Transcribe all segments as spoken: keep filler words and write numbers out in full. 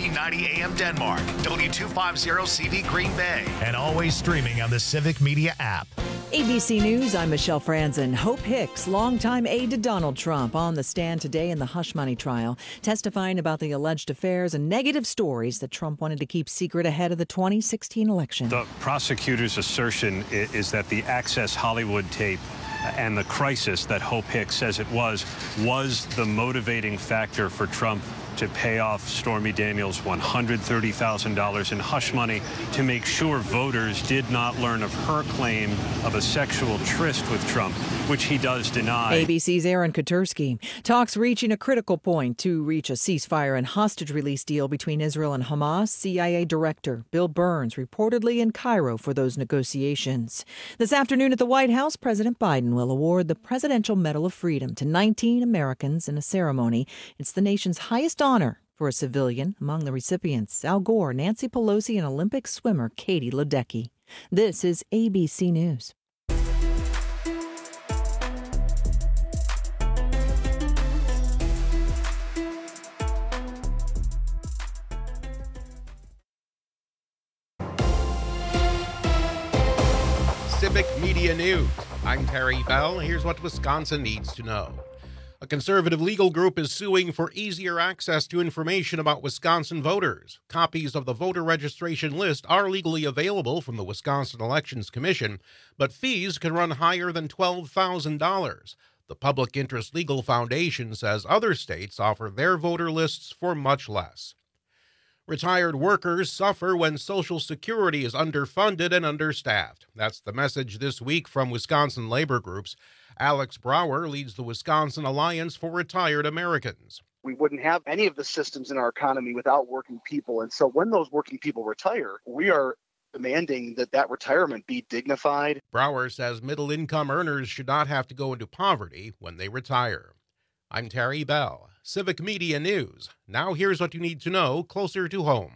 sixteen ninety A M Denmark, W two fifty C V Green Bay, and always streaming on the Civic Media app. A B C News, I'm Michelle Franzen. Hope Hicks, longtime aide to Donald Trump, on the stand today in the hush money trial, testifying about the alleged affairs and negative stories that Trump wanted to keep secret ahead of the twenty sixteen election. The prosecutor's assertion is that the Access Hollywood tape and the crisis that Hope Hicks says it was, was the motivating factor for Trump to pay off Stormy Daniels one hundred thirty thousand dollars in hush money to make sure voters did not learn of her claim of a sexual tryst with Trump, which he does deny. A B C's Aaron Katersky. Talks reaching a critical point to reach a ceasefire and hostage release deal between Israel and Hamas. C I A Director Bill Burns reportedly in Cairo for those negotiations. This afternoon at the White House, President Biden will award the Presidential Medal of Freedom to nineteen Americans in a ceremony. It's the nation's highest honor for a civilian. Among the recipients, Al Gore, Nancy Pelosi, and Olympic swimmer Katie Ledecky. This is A B C News. Civic Media News. I'm Terry Bell. Here's what Wisconsin needs to know. A conservative legal group is suing for easier access to information about Wisconsin voters. Copies of the voter registration list are legally available from the Wisconsin Elections Commission, but fees can run higher than twelve thousand dollars. The Public Interest Legal Foundation says other states offer their voter lists for much less. Retired workers suffer when Social Security is underfunded and understaffed. That's the message this week from Wisconsin labor groups. Alex Brower leads the Wisconsin Alliance for Retired Americans. We wouldn't have any of the systems in our economy without working people. And so when those working people retire, we are demanding that that retirement be dignified. Brower says middle-income earners should not have to go into poverty when they retire. I'm Terry Bell, Civic Media News. Now here's what you need to know closer to home.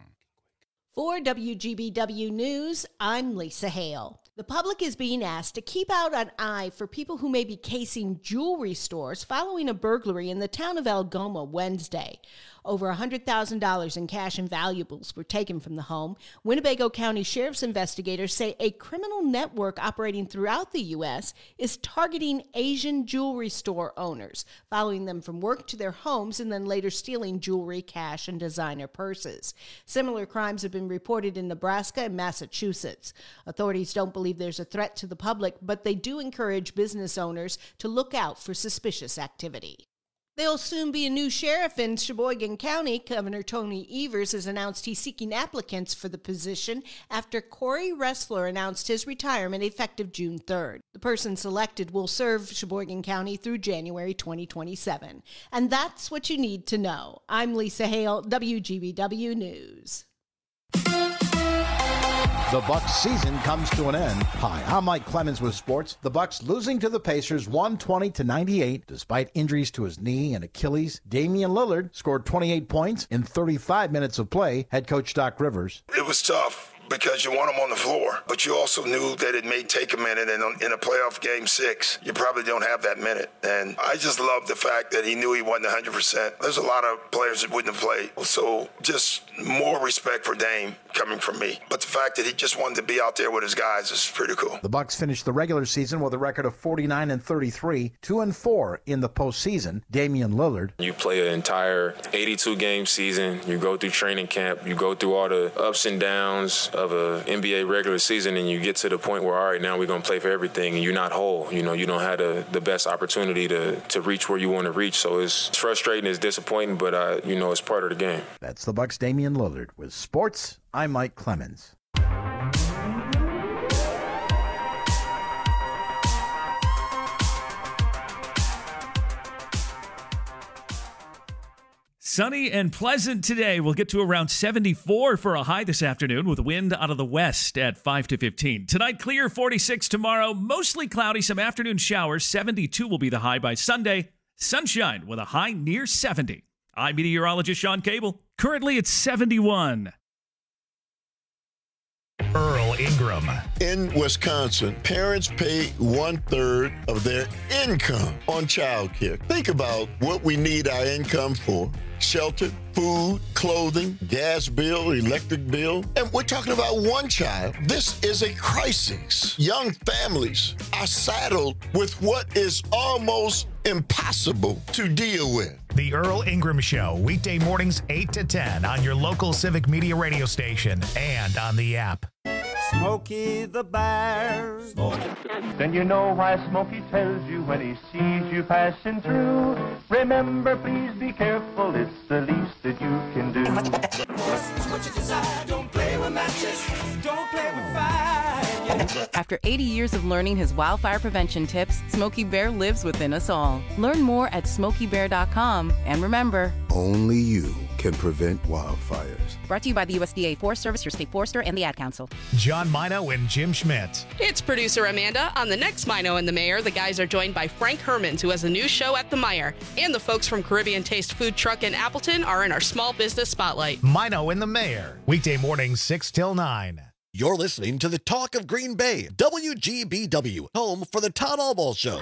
For W G B W News, I'm Lisa Hale. The public is being asked to keep out an eye for people who may be casing jewelry stores following a burglary in the town of Algoma Wednesday. Over one hundred thousand dollars in cash and valuables were taken from the home. Winnebago County Sheriff's investigators say a criminal network operating throughout the U S is targeting Asian jewelry store owners, following them from work to their homes and then later stealing jewelry, cash, and designer purses. Similar crimes have been reported in Nebraska and Massachusetts. Authorities don't believe there's a threat to the public, but they do encourage business owners to look out for suspicious activity. There'll soon be a new sheriff in Sheboygan County. Governor Tony Evers has announced he's seeking applicants for the position after Corey Ressler announced his retirement effective June third. The person selected will serve Sheboygan County through January twenty twenty-seven. And that's what you need to know. I'm Lisa Hale, W G B W News. The Bucs season comes to an end. Hi, I'm Mike Clemens with sports. The Bucs losing to the Pacers one twenty to ninety-eight despite injuries to his knee and Achilles. Damian Lillard scored twenty-eight points in thirty-five minutes of play. Head coach Doc Rivers. It was tough because you want him on the floor, but you also knew that it may take a minute, and in a playoff game six, you probably don't have that minute. And I just love the fact that he knew he wasn't one hundred percent. There's a lot of players that wouldn't have played, so just more respect for Dame coming from me. But the fact that he just wanted to be out there with his guys is pretty cool. The Bucs finished the regular season with a record of forty-nine and thirty-three, two and four in the postseason. Damian Lillard. You play an entire eighty-two game season. You go through training camp. You go through all the ups and downs of a N B A regular season, and you get to the point where, all right, now we're going to play for everything, and you're not whole. You know, you don't have the, the best opportunity to, to reach where you want to reach. So it's frustrating, it's disappointing, but, uh, you know, it's part of the game. That's the Bucs' Damian Lillard. With sports, I'm Mike Clemens. Sunny and pleasant today. We'll get to around seventy-four for a high this afternoon with wind out of the west at five to fifteen. Tonight, clear, forty-six tomorrow. Mostly cloudy, some afternoon showers. seventy-two will be the high by Sunday. Sunshine with a high near seventy. I'm meteorologist Sean Cable. Currently, it's seventy-one. Earl Ingram. In Wisconsin, parents pay one-third of their income on child care. Think about what we need our income for. shelter, food, clothing, gas bill, electric bill. And we're talking about one child. This is a crisis. Young families are saddled with what is almost impossible to deal with. The Earl Ingram Show, weekday mornings eight to ten on your local Civic Media radio station and on the app. Smokey the Bear. Then you know why Smokey tells you when he sees you passing through. Remember, please be careful, it's the least that you can do. What you desire, don't play with matches, don't play with fire. After eighty years of learning his wildfire prevention tips, Smokey Bear lives within us all. Learn more at smokey bear dot com, and remember, only you can prevent wildfires. Brought to you by the U S D A Forest Service, your state forester, and the Ad Council. John Mino and Jim Schmidt. It's producer Amanda. On the next Mino and the Mayor, the guys are joined by Frank Hermans, who has a new show at the Meijer. And the folks from Caribbean Taste Food Truck in Appleton are in our small business spotlight. Mino and the Mayor, weekday mornings six till nine. You're listening to the Talk of Green Bay, W G B W, home for the Todd Albaugh Show.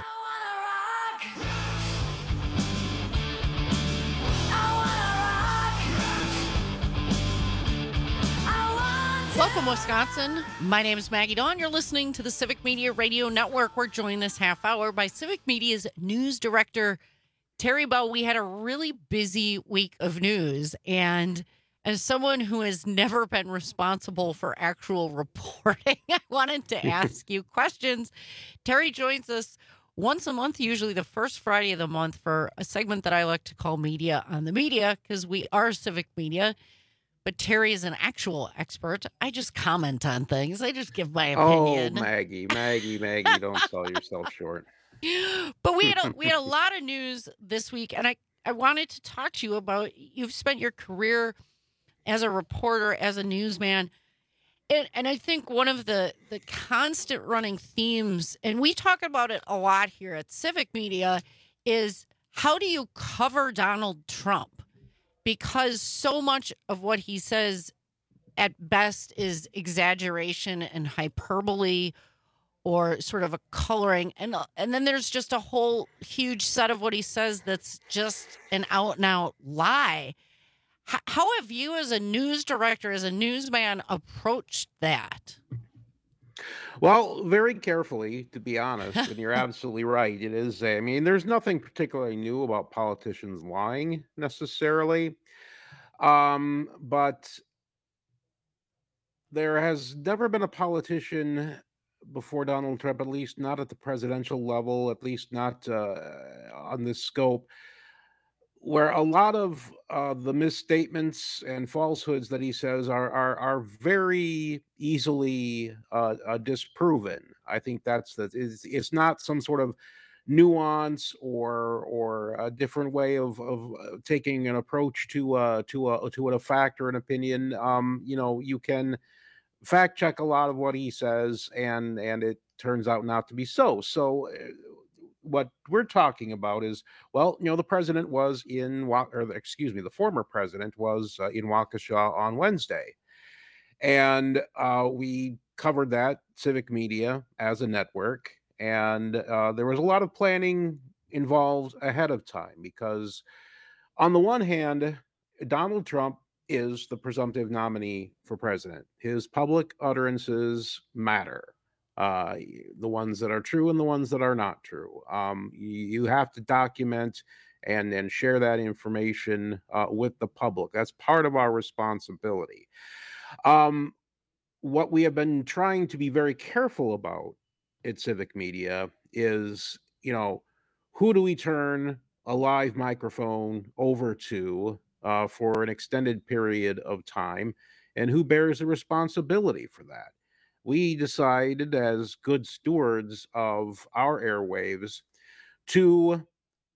Welcome, Wisconsin. My name is Maggie Dawn. You're listening to the Civic Media Radio Network. We're joined this half hour by Civic Media's news director, Terry Bell. We had a really busy week of news, and as someone who has never been responsible for actual reporting, I wanted to ask you questions. Terry joins us once a month, usually the first Friday of the month, for a segment that I like to call Media on the Media, because we are Civic Media. But Terry is an actual expert. I just comment on things. I just give my opinion. Oh, Maggie, Maggie, Maggie, don't sell yourself short. But we had a, we had a lot of news this week, and I, I wanted to talk to you about, you've spent your career as a reporter, as a newsman, and, and I think one of the, the constant running themes, and we talk about it a lot here at Civic Media, is how do you cover Donald Trump? Because so much of what he says at best is exaggeration and hyperbole or sort of a coloring. And, and then there's just a whole huge set of what he says that's just an out and out lie. H- how have you as a news director, as a newsman, approached that? Well, very carefully, to be honest, and you're absolutely right. It is, I mean, there's nothing particularly new about politicians lying necessarily, um, but there has never been a politician before Donald Trump, at least not at the presidential level, at least not uh, on this scope, where a lot of uh, the misstatements and falsehoods that he says are are, are very easily uh, uh, disproven. I think that's that. It's, it's not some sort of nuance or or a different way of of uh, taking an approach to uh, to a to a fact or an opinion. Um, you know, you can fact check a lot of what he says, and and it turns out not to be so. So. Uh, What we're talking about is, well, you know, the president was in, or excuse me, the former president was uh, in Waukesha on Wednesday. And uh, we covered that, Civic Media, as a network. And uh, there was a lot of planning involved ahead of time because, on the one hand, Donald Trump is the presumptive nominee for president. His public utterances matter. Uh, the ones that are true and the ones that are not true. Um, you, you have to document and and share that information uh, with the public. That's part of our responsibility. Um, what we have been trying to be very careful about at Civic Media is, you know, who do we turn a live microphone over to uh, for an extended period of time, and who bears the responsibility for that? We decided as good stewards of our airwaves to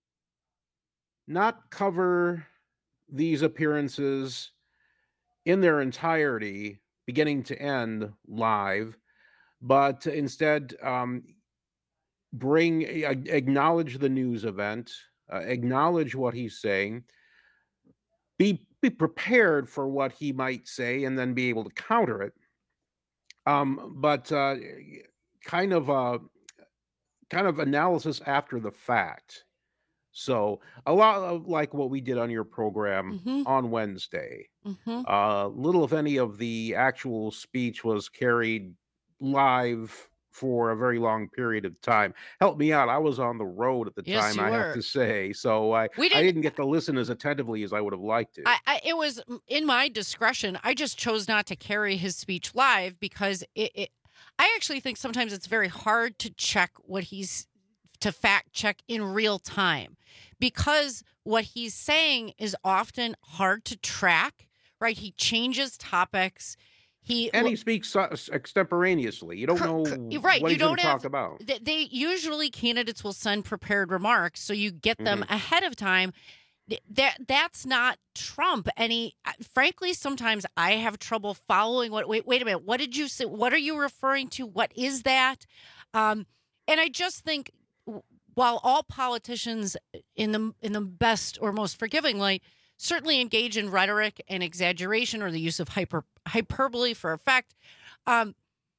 not cover these appearances in their entirety, beginning to end, live, but instead um, bring, uh, acknowledge the news event, uh, acknowledge what he's saying, be, be prepared for what he might say, and then be able to counter it. Um, but uh, kind of uh, kind of analysis after the fact. So a lot of like what we did on your program Mhm. on Wednesday. Mhm. Uh, little, if any, of the actual speech was carried live for a very long period of time. Help me out. I was on the road at the Yes, time, you I have were. to say, so I We I didn't- didn't get to listen as attentively as I would have liked to. I, I it was mm, in my discretion. I just chose not to carry his speech live because it, it I actually think sometimes it's very hard to check what he's to fact check in real time because what he's saying is often hard to track, right? He changes topics. He And he speaks uh, extemporaneously. You don't know right. what You he's going don't to have talk about. They, they usually candidates will send prepared remarks, so you get them Mhm. ahead of time. Th- That that's not Trump. And he, uh, frankly, sometimes I have trouble following what. Wait, wait a minute. What did you say? What are you referring to? What is that? Um, and I just think, w- while all politicians in the in the best or most forgiving light certainly engage in rhetoric and exaggeration or the use of hyper hyperbole for effect. Um,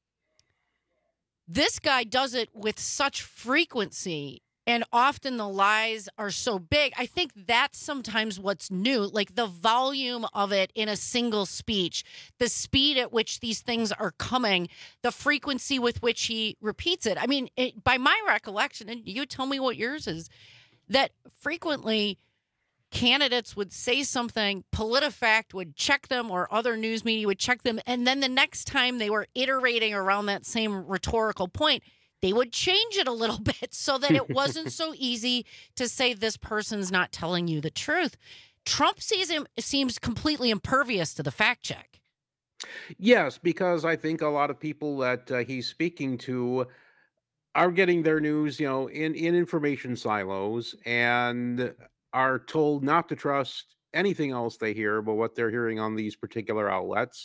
this guy does it with such frequency, and often the lies are so big. I think that's sometimes what's new, like the volume of it in a single speech, the speed at which these things are coming, the frequency with which he repeats it. I mean, it, by my recollection, and you tell me what yours is, that frequently candidates would say something, PolitiFact would check them, or other news media would check them, and then the next time they were iterating around that same rhetorical point, they would change it a little bit so that it wasn't so easy to say this person's not telling you the truth. Trump sees him seems completely impervious to the fact check. Yes, because I think a lot of people that uh, he's speaking to are getting their news, you know, in, in information silos and are told not to trust anything else they hear but what they're hearing on these particular outlets.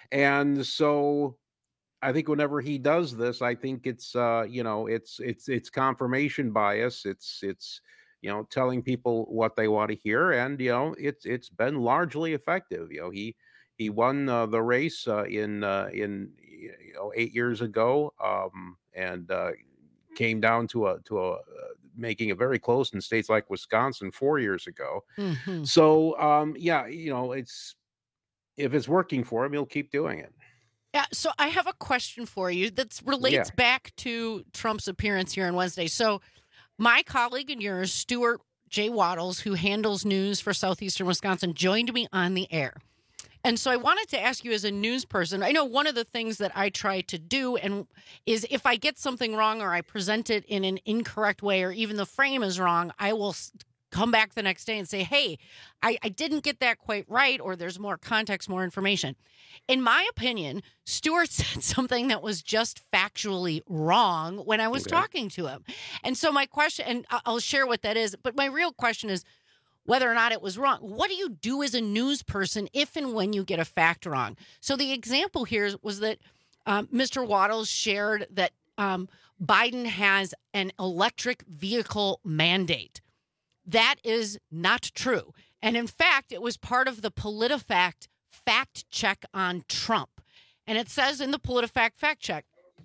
And so I think whenever he does this, I think it's uh, you know, it's it's it's confirmation bias. It's it's you know, telling people what they want to hear, and you know, it's it's been largely effective. You know, he he won uh, the race uh, in uh, in you know eight years ago, um, and uh, came down to a to a uh, making it very close in states like Wisconsin four years ago. Mhm. So um, yeah, you know, it's if it's working for him, he'll keep doing it. Yeah, so I have a question for you that relates Yeah. back to Trump's appearance here on Wednesday. So my colleague and yours, Stuart J. Waddles, who handles news for Southeastern Wisconsin, joined me on the air. And so I wanted to ask you as a news person, I know one of the things that I try to do and is if I get something wrong or I present it in an incorrect way or even the frame is wrong, I will s- come back the next day and say, hey, I, I didn't get that quite right, or there's more context, more information. In my opinion, Stuart said something that was just factually wrong when I was Okay. talking to him. And so my question, and I- I'll share what that is, but my real question is whether or not it was wrong. What do you do as a news person if and when you get a fact wrong? So the example here was that um, Mister Waddles shared that um, Biden has an electric vehicle mandate. That is not true. And in fact, it was part of the PolitiFact fact check on Trump. And it says in the PolitiFact fact check,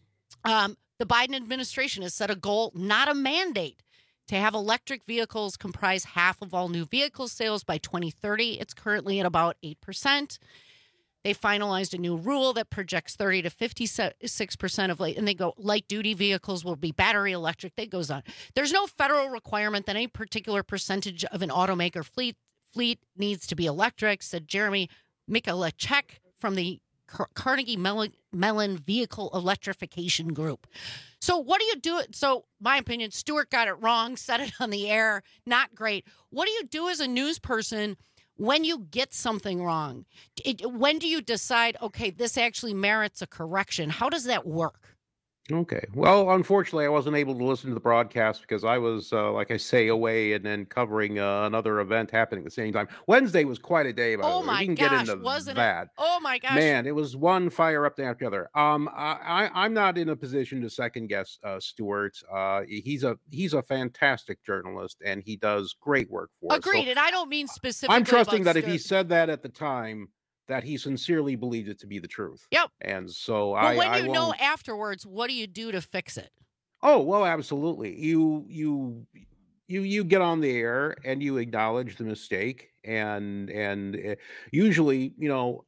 um, the Biden administration has set a goal, not a mandate, to have electric vehicles comprise half of all new vehicle sales by twenty thirty. It's currently at about eight percent. They finalized a new rule that projects thirty to fifty-six percent of light, and they go light duty vehicles will be battery electric. That goes on. There's no federal requirement that any particular percentage of an automaker fleet fleet needs to be electric, said Jeremy Michalechek from the Car- Carnegie Mellon, Mellon Vehicle Electrification Group. So what do you do? So my opinion, Stuart got it wrong, said it on the air, not great. What do you do as a news person when you get something wrong? It, when do you decide, okay, this actually merits a correction? How does that work? Okay. Well, unfortunately, I wasn't able to listen to the broadcast because I was, uh, like I say, away and then covering uh, another event happening at the same time. Wednesday was quite a day, by the Oh way. my We can gosh, get into wasn't that. it? Oh my gosh. Man, it was one fire up after the other. Um, I, I, I'm not in a position to second guess uh, Stuart. Uh, he's a he's a fantastic journalist and he does great work for us. So Agreed. And I don't mean specifically I'm trusting about that if he Stuart. said that at the time, that he sincerely believed it to be the truth. Yep. And so Well, I, when I you know won't- afterwards, what do you do to fix it? Oh, well, absolutely. You you you you get on the air and you acknowledge the mistake, and and uh, usually, you know,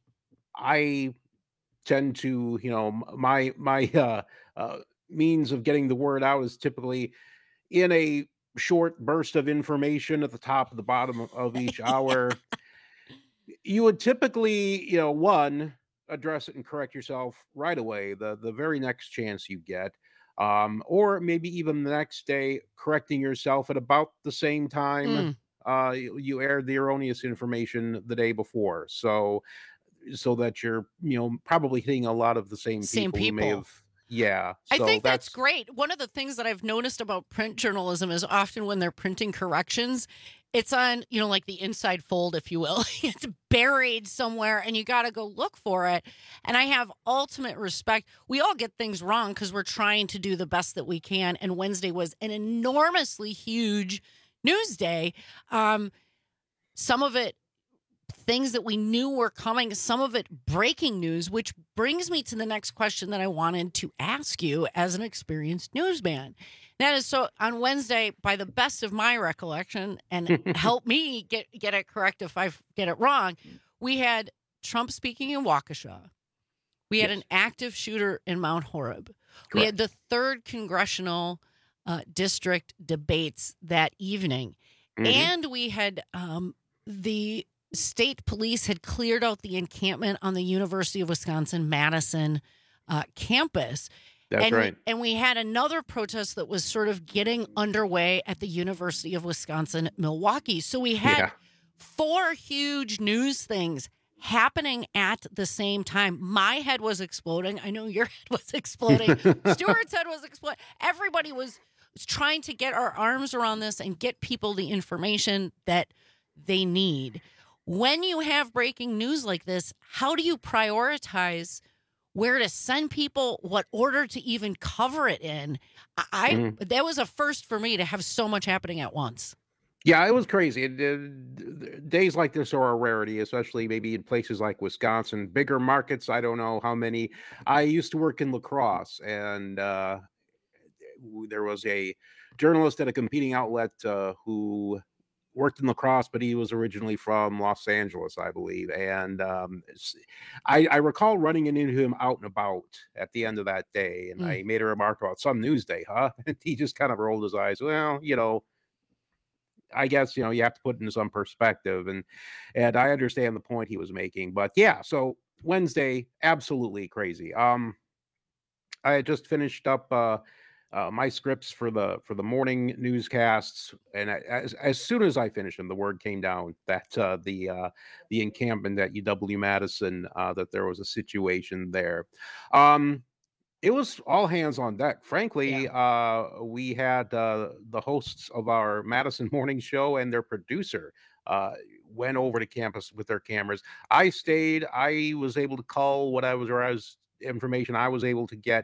I tend to, you know, m- my my uh, uh, means of getting the word out is typically in a short burst of information at the top of the bottom of, of each hour. You would typically, you know, one, address it and correct yourself right away, the the very next chance you get. Um, or maybe even the next day, correcting yourself at about the same time Mm. uh, you, you aired the erroneous information the day before. So, so that you're, you know, probably hitting a lot of the same, Same people who may people. have, yeah. I So think that's great. One of the things that I've noticed about print journalism is often when they're printing corrections, it's on, you know, like the inside fold, if you will. It's buried somewhere and you got to go look for it. And I have ultimate respect. We all get things wrong because we're trying to do the best that we can. And Wednesday was an enormously huge news day. Um, some of it, things that we knew were coming, some of it breaking news, which brings me to the next question that I wanted to ask you as an experienced newsman. That is, so on Wednesday, by the best of my recollection, and help me get, get it correct if I get it wrong, we had Trump speaking in Waukesha. We had Yes. an active shooter in Mount Horeb. We had the third congressional uh, district debates that evening. Mhm. And we had um, the state police had cleared out the encampment on the University of Wisconsin-Madison uh, campus. That's and right. We, and we had another protest that was sort of getting underway at the University of Wisconsin-Milwaukee. So we had Yeah. four huge news things happening at the same time. My head was exploding. I know your head was exploding. Stuart's head was exploding. Everybody was trying to get our arms around this and get people the information that they need. When you have breaking news like this, how do you prioritize where to send people, what order to even cover it in? I Mhm. that was a first for me to have so much happening at once. Yeah, it was crazy. It, uh, days like this are a rarity, especially maybe in places like Wisconsin, bigger markets. I don't know how many. I used to work in La Crosse, and uh, w- there was a journalist at a competing outlet uh, who worked in La Crosse, but he was originally from Los Angeles, I believe. And um, s- I, I recall running into him out and about at the end of that day, and Mm. I made a remark about some news day, huh? And he just kind of rolled his eyes. Well, you know. I guess, you know, you have to put it in some perspective, and and I understand the point he was making. But yeah, so Wednesday, absolutely crazy. Um, I had just finished up uh, uh, my scripts for the for the morning newscasts, and I, as as soon as I finished them, the word came down that uh, the uh, the encampment at U W Madison, uh, that there was a situation there. Um, it was all hands on deck. Frankly, uh, we had uh, the hosts of our Madison morning show and their producer uh, went over to campus with their cameras. I stayed. I was able to call what I was, or I was information I was able to get,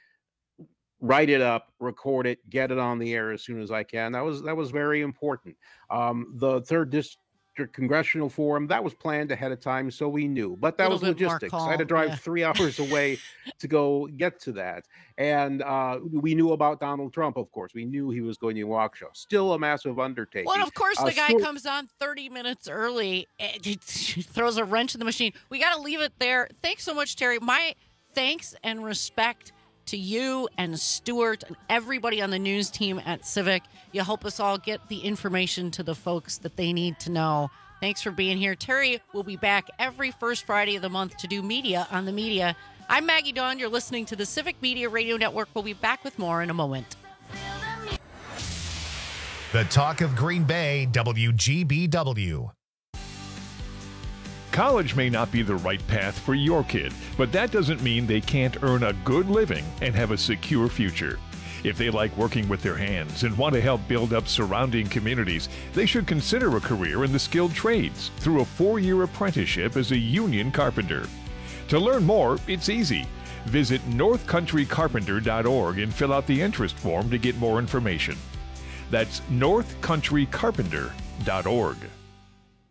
write it up, record it, get it on the air as soon as I can. That was that was very important. Um, the third district congressional forum, that was planned ahead of time, so we knew. But that was Little bit more logistics. I had to calm, drive yeah. three hours away to go get to that. And uh, we knew about Donald Trump, of course. We knew he was going to Waukesha. Still a massive undertaking. Well, and of course, Uh, the guy Stuart- comes on thirty minutes early and he throws a wrench in the machine. We got to leave it there. Thanks so much, Terry. My thanks and respect to you and Stuart and everybody on the news team at Civic. You help us all get the information to the folks that they need to know. Thanks for being here. Terry will be back every first Friday of the month to do media on the media. I'm Maggie Dawn. You're listening to the Civic Media Radio Network. We'll be back with more in a moment. The talk of Green Bay, W G B W. College may not be the right path for your kid, but that doesn't mean they can't earn a good living and have a secure future. If they like working with their hands and want to help build up surrounding communities, they should consider a career in the skilled trades through a four-year apprenticeship as a union carpenter. To learn more, it's easy. Visit north country carpenter dot org and fill out the interest form to get more information. That's north country carpenter dot org.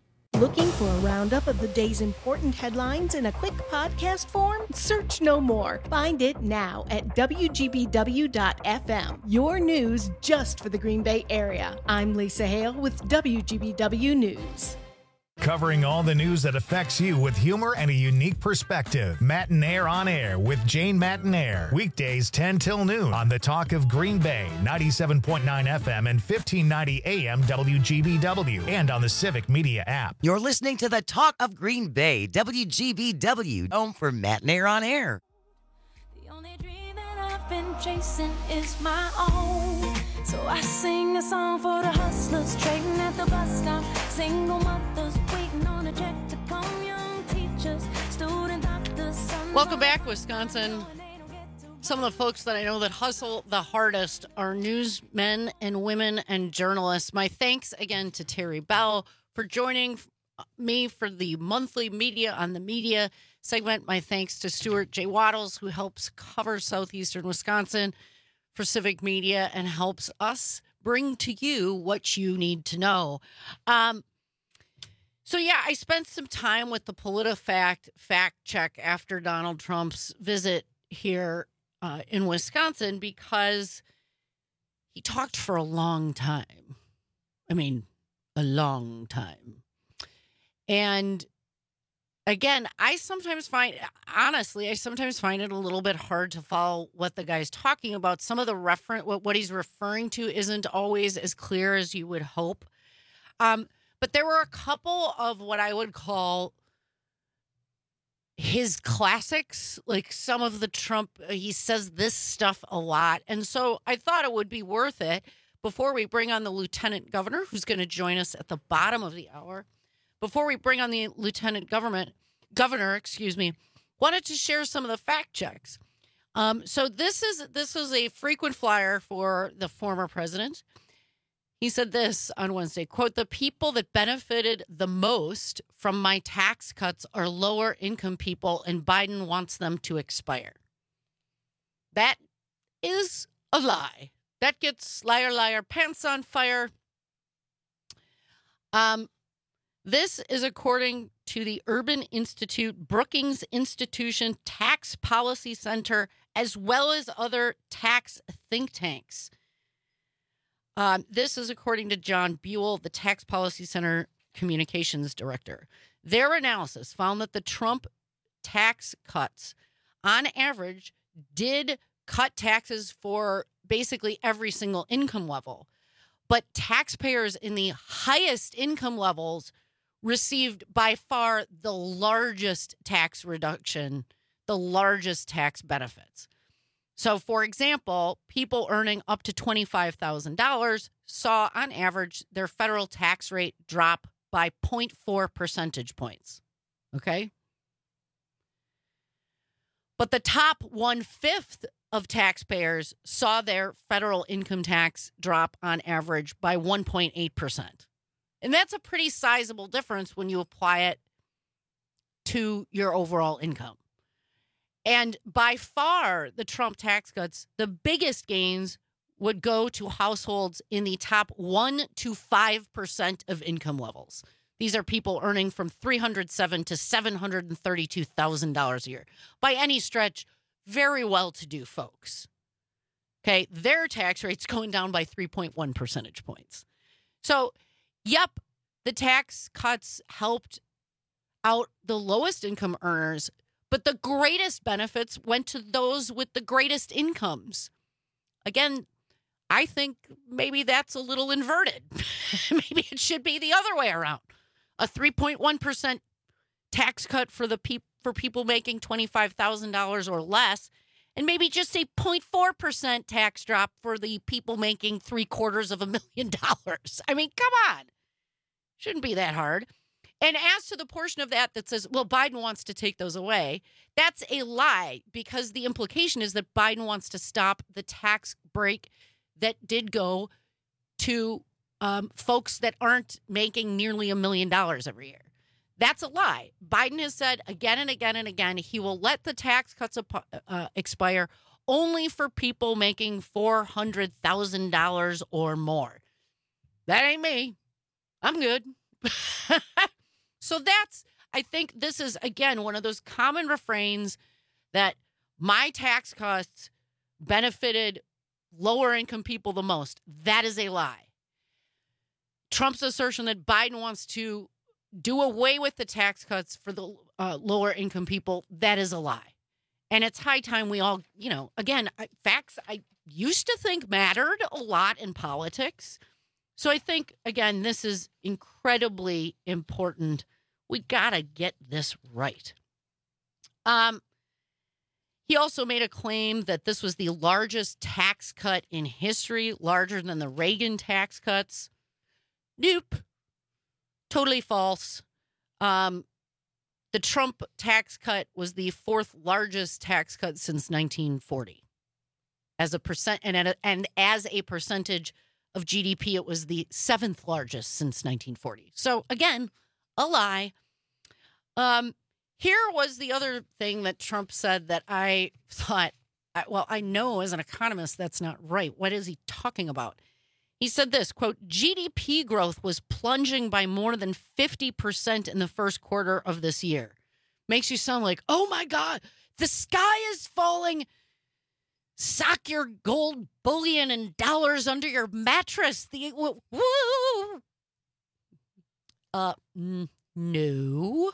Looking for a roundup of the day's important headlines in a quick podcast form? Search no more. Find it now at W G B W dot F M. Your news just for the Green Bay area. I'm Lisa Hale with W G B W News. Covering all the news that affects you with humor and a unique perspective. Matinaire on Air with Jane Matinaire. Weekdays ten till noon on the Talk of Green Bay, ninety-seven point nine F M and fifteen ninety A M W G B W, and on the Civic Media app. You're listening to the Talk of Green Bay, W G B W, home for Matinaire on Air. The only dream that I've been chasing is my own. So I sing a song for the hustlers trading at the bus stop, single mothers waiting on a check to come, young teachers, student doctors. Welcome back, Wisconsin. Some of the folks that I know that hustle the hardest are newsmen and women and journalists. My thanks again to Terry Bell for joining me for the monthly Media on the Media segment. My thanks to Stuart J. Waddles, who helps cover southeastern Wisconsin for Civic Media and helps us bring to you what you need to know. Um, so, yeah, I spent some time with the PolitiFact fact check after Donald Trump's visit here uh, in Wisconsin because he talked for a long time. I mean, a long time. And again, I sometimes find, honestly, I sometimes find it a little bit hard to follow what the guy's talking about. Some of the reference, what, what he's referring to isn't always as clear as you would hope. Um, but there were a couple of what I would call his classics, like some of the Trump, he says this stuff a lot. And so I thought it would be worth it before we bring on the lieutenant governor, who's going to join us at the bottom of the hour. Before we bring on the lieutenant government governor, excuse me, wanted to share some of the fact checks. Um, so this is this is a frequent flyer for the former president. He said this on Wednesday, quote, "The people that benefited the most from my tax cuts are lower income people, and Biden wants them to expire." That is a lie. That gets liar, liar, pants on fire. Um. This is according to the Urban Institute, Brookings Institution, Tax Policy Center, as well as other tax think tanks. Um, this is according to John Buell, the Tax Policy Center communications director. Their analysis found that the Trump tax cuts, on average, did cut taxes for basically every single income level. But taxpayers in the highest income levels received by far the largest tax reduction, the largest tax benefits. So, for example, people earning up to twenty-five thousand dollars saw, on average, their federal tax rate drop by zero point four percentage points. Okay? But the top one-fifth of taxpayers saw their federal income tax drop, on average, by one point eight percent. And that's a pretty sizable difference when you apply it to your overall income. And by far, the Trump tax cuts, the biggest gains would go to households in the top one to five percent of income levels. These are people earning from three hundred seven thousand dollars to seven hundred thirty-two thousand dollars a year. By any stretch, very well-to-do folks. Okay, their tax rate's going down by three point one percentage points. So, yep, the tax cuts helped out the lowest income earners, but the greatest benefits went to those with the greatest incomes. Again, I think maybe that's a little inverted. Maybe it should be the other way around. A three point one percent tax cut for the pe- for people making twenty-five thousand dollars or less, and maybe just a zero point four percent tax drop for the people making three quarters of a million dollars. I mean, come on. Shouldn't be that hard. And as to the portion of that that says, well, Biden wants to take those away, that's a lie, because the implication is that Biden wants to stop the tax break that did go to um, folks that aren't making nearly a million dollars every year. That's a lie. Biden has said again and again and again he will let the tax cuts uh, expire only for people making four hundred thousand dollars or more. That ain't me. I'm good. So that's, I think this is, again, one of those common refrains that my tax cuts benefited lower income people the most. That is a lie. Trump's assertion that Biden wants to do away with the tax cuts for the uh, lower income people, that is a lie. And it's high time we all, you know, again, I, facts I used to think mattered a lot in politics. So I think, again, this is incredibly important. We got to get this right. Um, he also made a claim that this was the largest tax cut in history, larger than the Reagan tax cuts. Nope. Totally false. Um, the Trump tax cut was the fourth largest tax cut since nineteen forty. As a percent, and, at a, and as a percentage of G D P, it was the seventh largest since nineteen forty. So again, a lie. Um, here was the other thing that Trump said that I thought, well, I know as an economist that's not right. What is he talking about? He said this, quote, G D P growth was plunging by more than fifty percent in the first quarter of this year. Makes you sound like, oh my God, the sky is falling. Sock your gold bullion and dollars under your mattress. The woo. Uh, n- no.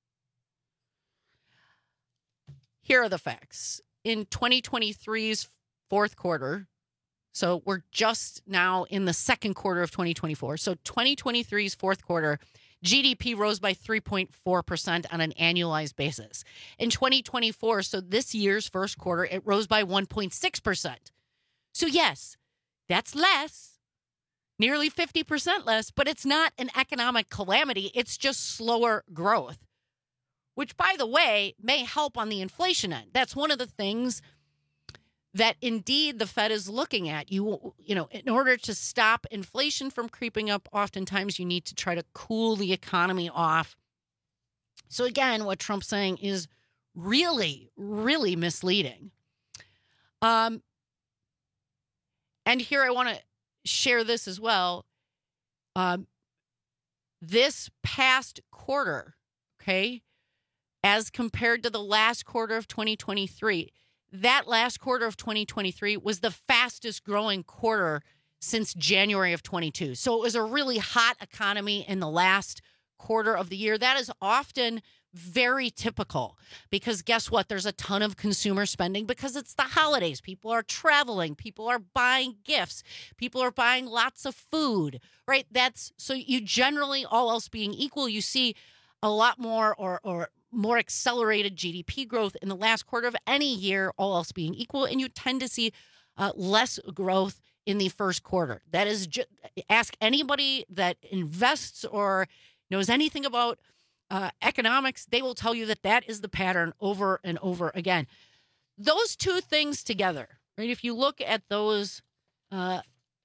Here are the facts. In twenty twenty-three's fourth quarter, so we're just now in the second quarter of twenty twenty-four. So twenty twenty-three's fourth quarter, G D P rose by three point four percent on an annualized basis. In twenty twenty-four, so this year's first quarter, it rose by one point six percent. So yes, that's less, nearly fifty percent less, but it's not an economic calamity. It's just slower growth, which, by the way, may help on the inflation end. That's one of the things that indeed the Fed is looking at. You, you know, in order to stop inflation from creeping up, oftentimes you need to try to cool the economy off. So again, what Trump's saying is really, really misleading. Um, and here I want to share this as well. Um, this past quarter, okay, as compared to the last quarter of twenty twenty-three, that last quarter of twenty twenty-three was the fastest growing quarter since January of twenty-two. So it was a really hot economy in the last quarter of the year. That is often very typical because guess what? There's a ton of consumer spending because it's the holidays. People are traveling. People are buying gifts. People are buying lots of food, right? That's so you generally, all else being equal, you see a lot more or, or more accelerated G D P growth in the last quarter of any year, all else being equal, and you tend to see uh, less growth in the first quarter. That is, ju- ask anybody that invests or knows anything about uh, economics, they will tell you that that is the pattern over and over again. Those two things together, right? If you look at those uh,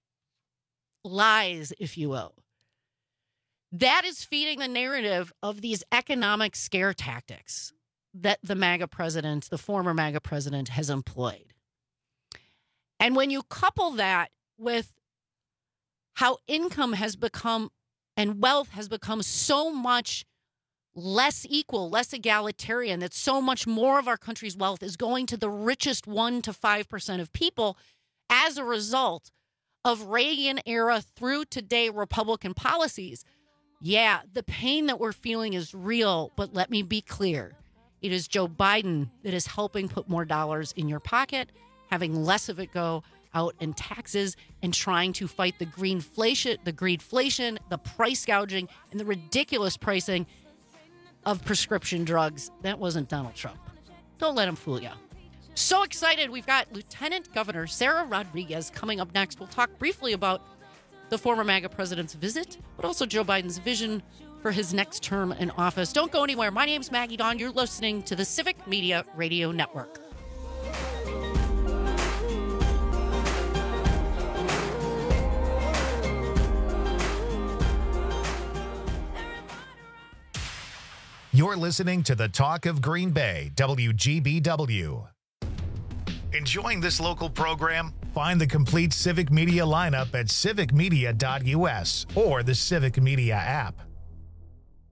lies, if you will, that is feeding the narrative of these economic scare tactics that the MAGA president, the former MAGA president, has employed. And when you couple that with how income has become and wealth has become so much less equal, less egalitarian, that so much more of our country's wealth is going to the richest one to five percent of people as a result of Reagan era through today Republican policies. Yeah, the pain that we're feeling is real, but let me be clear. It is Joe Biden that is helping put more dollars in your pocket, having less of it go out in taxes, and trying to fight the greenflation, the greedflation, the price gouging, and the ridiculous pricing of prescription drugs. That wasn't Donald Trump. Don't let him fool you. So excited. We've got Lieutenant Governor Sarah Rodriguez coming up next. We'll talk briefly about the former MAGA president's visit, but also Joe Biden's vision for his next term in office. Don't go anywhere. My name's Maggie Dawn. You're listening to the Civic Media Radio Network. You're listening to the Talk of Green Bay, W G B W. Enjoying this local program? Find the complete Civic Media lineup at civic media dot U S or the Civic Media app.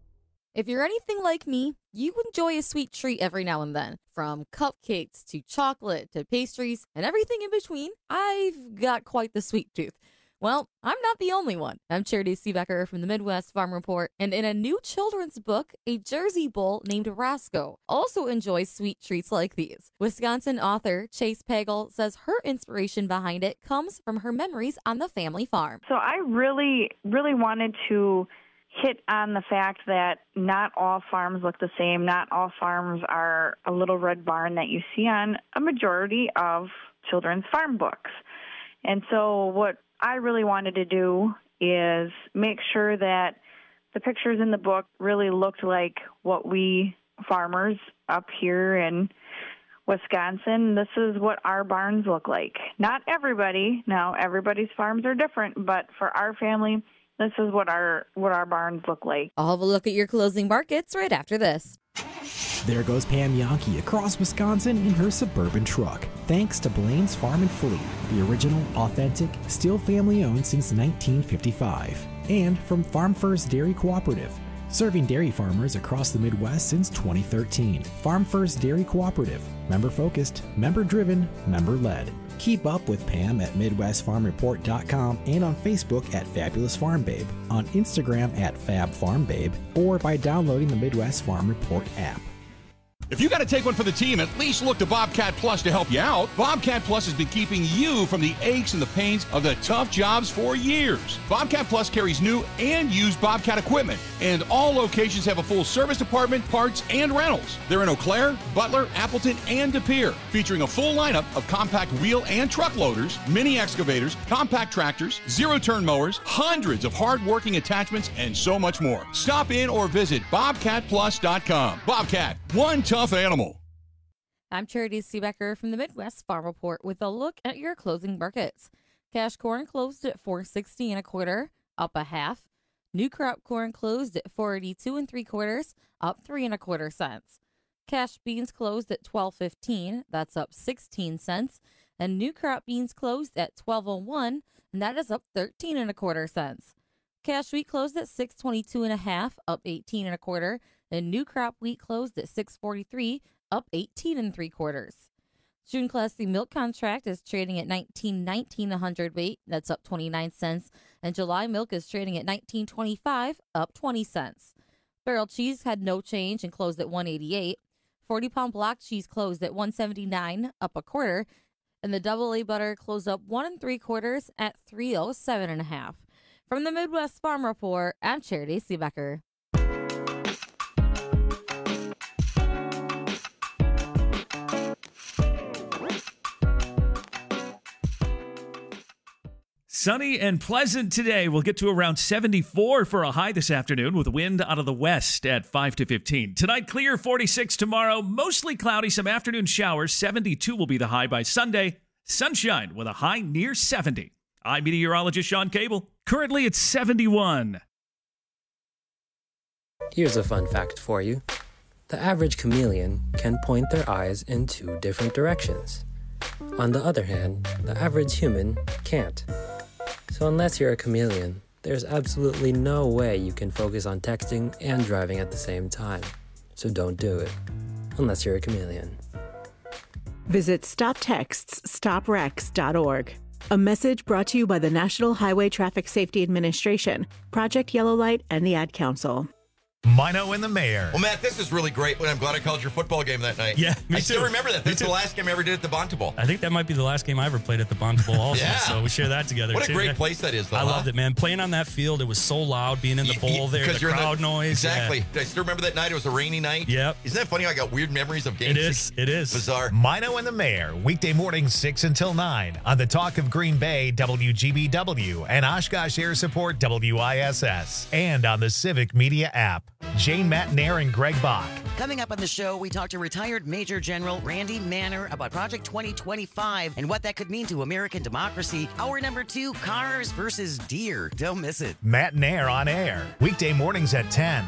If you're anything like me, you enjoy a sweet treat every now and then. From cupcakes to chocolate to pastries and everything in between, I've got quite the sweet tooth. Well, I'm not the only one. I'm Charity Seebecker from the Midwest Farm Report, and in a new children's book, a Jersey bull named Roscoe also enjoys sweet treats like these. Wisconsin author Chase Pagel says her inspiration behind it comes from her memories on the family farm. So I really, really wanted to hit on the fact that not all farms look the same. Not all farms are a little red barn that you see on a majority of children's farm books. And so what I really wanted to do is make sure that the pictures in the book really looked like what we farmers up here in Wisconsin, this is what our barns look like. Not everybody. Now, everybody's farms are different, but for our family, this is what our what our barns look like. I'll have a look at your closing markets right after this. There goes Pam Yankee across Wisconsin in her Suburban truck, thanks to Blaine's Farm and Fleet, the original, authentic, still family-owned since nineteen fifty-five. And from Farm First Dairy Cooperative, serving dairy farmers across the Midwest since twenty thirteen. Farm First Dairy Cooperative, member-focused, member-driven, member-led. Keep up with Pam at Midwest Farm Report dot com and on Facebook at Fabulous Farm Babe, on Instagram at Fab Farm Babe, or by downloading the Midwest Farm Report app. If you got to take one for the team, at least look to Bobcat Plus to help you out. Bobcat Plus has been keeping you from the aches and the pains of the tough jobs for years. Bobcat Plus carries new and used Bobcat equipment, and all locations have a full service department, parts, and rentals. They're in Eau Claire, Butler, Appleton, and De Pere, featuring a full lineup of compact wheel and truck loaders, mini excavators, compact tractors, zero-turn mowers, hundreds of hard-working attachments, and so much more. Stop in or visit Bobcat Plus dot com. Bobcat, one tough animal. I'm Charity Seebecker from the Midwest Farm Report with a look at your closing markets. Cash corn closed at four sixty and a quarter, up a half. New crop corn closed at four eighty-two and three quarters, up three and a quarter cents. Cash beans closed at twelve fifteen, that's up sixteen cents. And new crop beans closed at twelve oh one, and that is up thirteen and a quarter cents. Cash wheat closed at six twenty-two and a half, up eighteen and a quarter. And new crop wheat closed at six forty-three, up eighteen and three quarters. June Class C milk contract is trading at nineteen nineteen a hundredweight, that's up twenty-nine cents. And July milk is trading at nineteen twenty-five, up twenty cents. Barrel cheese had no change and closed at one eighty-eight. forty pound block cheese closed at one seventy-nine, up a quarter. And the double A butter closed up one and three quarters at three oh seven and a half. From the Midwest Farm Report, I'm Charity Seebecker. Sunny and pleasant today. We'll get to around seventy-four for a high this afternoon with wind out of the west at five to fifteen. Tonight, clear, forty-six tomorrow. Mostly cloudy, some afternoon showers. seventy-two will be the high by Sunday. Sunshine with a high near seventy. I'm meteorologist Sean Cable. Currently, it's seventy-one. Here's a fun fact for you. The average chameleon can point their eyes in two different directions. On the other hand, the average human can't. So unless you're a chameleon, there's absolutely no way you can focus on texting and driving at the same time. So don't do it, unless you're a chameleon. Visit stop texts stop wrecks dot org. A message brought to you by the National Highway Traffic Safety Administration, Project Yellow Light, and the Ad Council. Mino and the Mayor. Well, Matt, this is really great. I'm glad I called your football game that night. Yeah, me I too. still remember that. This Me is the too. last game I ever did at the Bonteball. I think that might be the last game I ever played at the Bonteball also. Yeah. So we share that together. What a too. great place that is, though. I huh? loved it, man. Playing on that field, it was so loud being in the bowl there, Because the you're in crowd the, noise. Exactly. Yeah. I still remember that night. It was a rainy night. Yep. Isn't that funny? I got weird memories of games. It is. It is. Bizarre. Mino and the Mayor, weekday mornings six until nine on the Talk of Green Bay, W G B W, and Oshkosh Air Support, W I S S, and on the Civic Media app. Jane Matnair and Greg Bach. Coming up on the show, we talk to retired Major General Randy Manner about Project twenty twenty-five and what that could mean to American democracy. Hour number two, cars versus deer. Don't miss it. Matnair on air, weekday mornings at ten.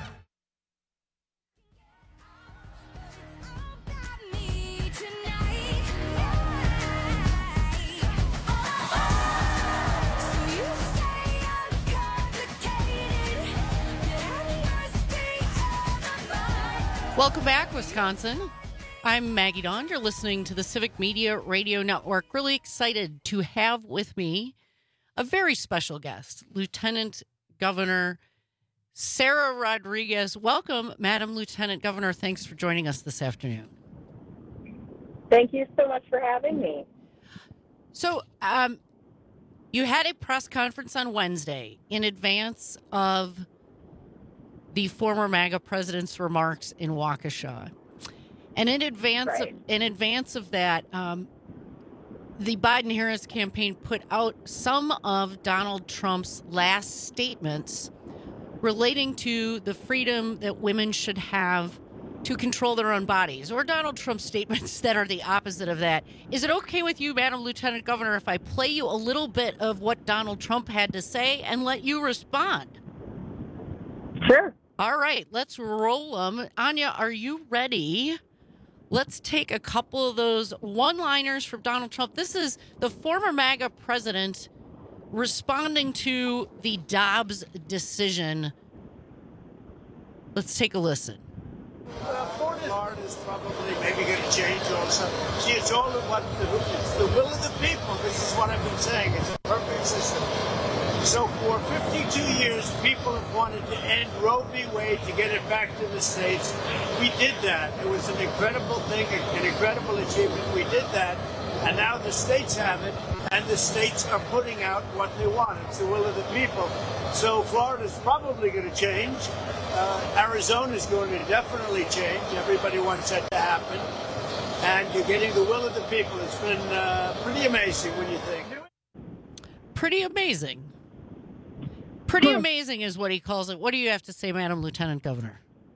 Welcome back, Wisconsin. I'm Maggie Dawn. You're listening to the Civic Media Radio Network. Really excited to have with me a very special guest, Lieutenant Governor Sarah Rodriguez. Welcome, Madam Lieutenant Governor. Thanks for joining us this afternoon. Thank you so much for having me. So, um, you had a press conference on Wednesday in advance of the former MAGA president's remarks in Waukesha. And in advance, right. of, in advance of that, um, the Biden-Harris campaign put out some of Donald Trump's last statements relating to the freedom that women should have to control their own bodies, or Donald Trump's statements that are the opposite of that. Is it okay with you, Madam Lieutenant Governor, if I play you a little bit of what Donald Trump had to say and let you respond? Sure. All right, let's roll them. Anya, are you ready? Let's take a couple of those one-liners from Donald Trump. This is the former MAGA president responding to the Dobbs decision. Let's take a listen. Uh, Florida is probably maybe going to change also. See, it's all about the, it's the will of the people. This is what I've been saying. It's a perfect system. So for fifty-two years, people have wanted to end Roe v. Wade to get it back to the states. We did that. It was an incredible thing, an incredible achievement. We did that. And now the states have it, and the states are putting out what they want. It's the will of the people. So Florida's probably going to change. Uh, Arizona's going to definitely change. Everybody wants that to happen. And you're getting the will of the people. It's been uh, pretty amazing when you think. Pretty amazing. Pretty amazing is what he calls it. What do you have to say, Madam Lieutenant Governor?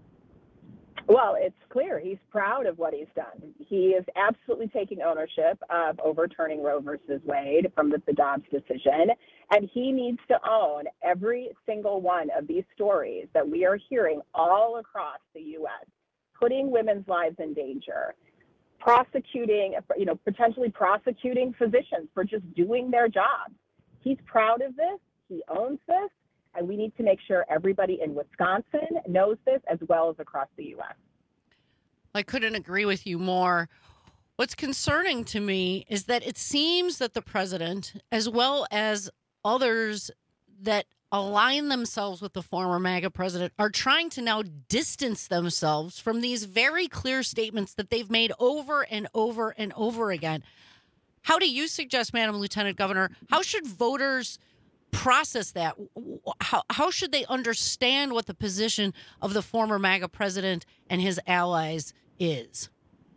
Well, it's clear he's proud of what he's done. He is absolutely taking ownership of overturning Roe versus Wade from the, the Dobbs decision, and he needs to own every single one of these stories that we are hearing all across the U S, putting women's lives in danger, prosecuting, you know, potentially prosecuting physicians for just doing their job. He's proud of this. He owns this. And we need to make sure everybody in Wisconsin knows this as well as across the U S. I couldn't agree with you more. What's concerning to me is that it seems that the president, as well as others that align themselves with the former MAGA president, are trying to now distance themselves from these very clear statements that they've made over and over and over again. How do you suggest, Madam Lieutenant Governor, how should voters process that? How, how should they understand what the position of the former MAGA president and his allies is?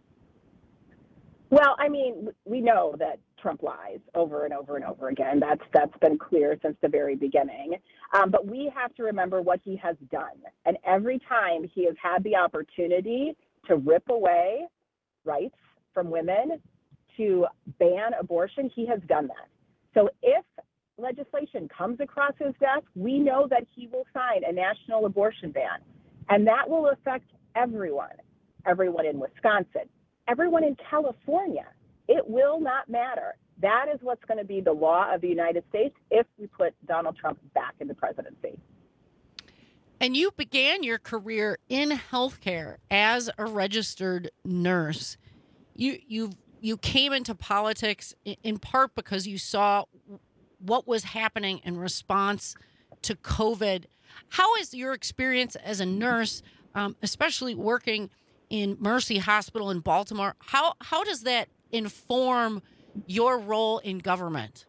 Well, I mean, we know that Trump lies over and over and over again. That's that's been clear since the very beginning. Um, but we have to remember what he has done. And every time he has had the opportunity to rip away rights from women, to ban abortion, he has done that. So if legislation comes across his desk, we know that he will sign a national abortion ban. And that will affect everyone, everyone in Wisconsin, everyone in California. It will not matter. That is what's going to be the law of the United States if we put Donald Trump back in the presidency. And you began your career in healthcare as a registered nurse. You you you came into politics in part because you saw what was happening in response to COVID. How is your experience as a nurse, um, especially working in Mercy Hospital in Baltimore, how how does that inform your role in government?